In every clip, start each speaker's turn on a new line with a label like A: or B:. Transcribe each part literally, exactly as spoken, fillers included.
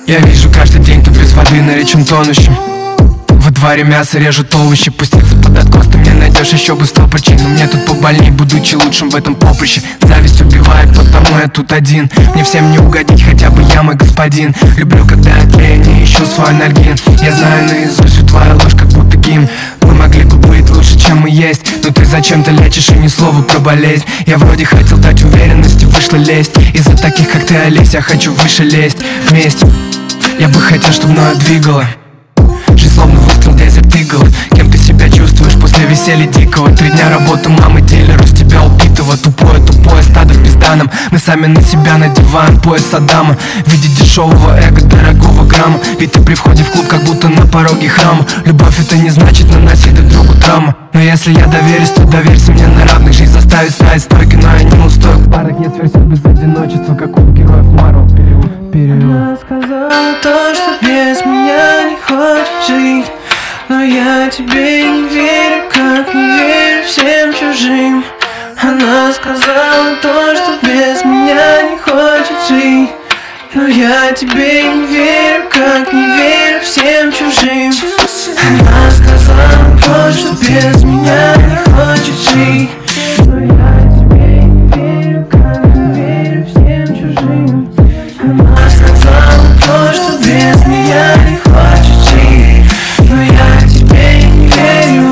A: Я вижу каждый день, ты без воды на речном тонущем. Во дворе мясо режут овощи. Пуститься под откос ты мне найдешь еще бы сто причин. Но мне тут побольней, будучи лучшим в этом поприще. Зависть убивает, потому я тут один. Мне всем не угодить, хотя бы я мой господин. Люблю, когда я тлею, не ищу свой анальгин. Я знаю наизусть всю твою ложь, как будто гимн. Мы могли бы быть лучше, чем мы есть, но ты зачем-то лечишь и ни слова про болезнь. Я вроде хотел дать уверенности, вышло лезть. Из-за таких, как ты, Олесь, я хочу выше лезть. Месть, я бы хотел, чтобы мною двигала. Жизнь словно выстрел, дезерт игл. Кем ты себя чувствуешь после веселья дикого? Три дня работы мамы дилеру, с тебя убитого. Тупое, тупое стадо в пизданом. Мы сами на себя надеваем пояс Саддама. Видеть дешевого эго, дорогого грамма. Ведь ты при входе в клуб как будто на пороге храма. Любовь это не значит наносить друг другу травму. Но если я доверюсь, то доверься мне на равных. Жизнь заставит стать стойкой, но я не устою. В парах нет сверсил без одиночества, как у героев Марвел. Период.
B: Она сказала то, что без меня не хочет жить. Но я тебе не верю, как не верю всем чужим. Она сказала то, что без меня не хочет жить. Но я тебе не верю, как не верю всем чужим. Она сказала то, что без меня не хочет жить. Но я тебе не верю, как не верю всем чужим. Она сказала то, что без меня не хочет жить. Но я тебе не верю.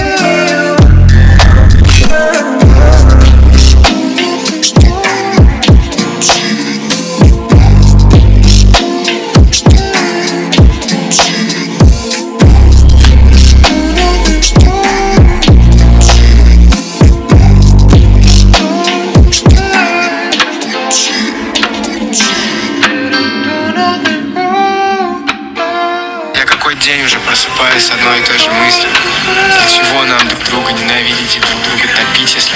C: День уже просыпаюсь с одной и той же мыслью. Для чего нам друг друга ненавидеть и друг друга топить, если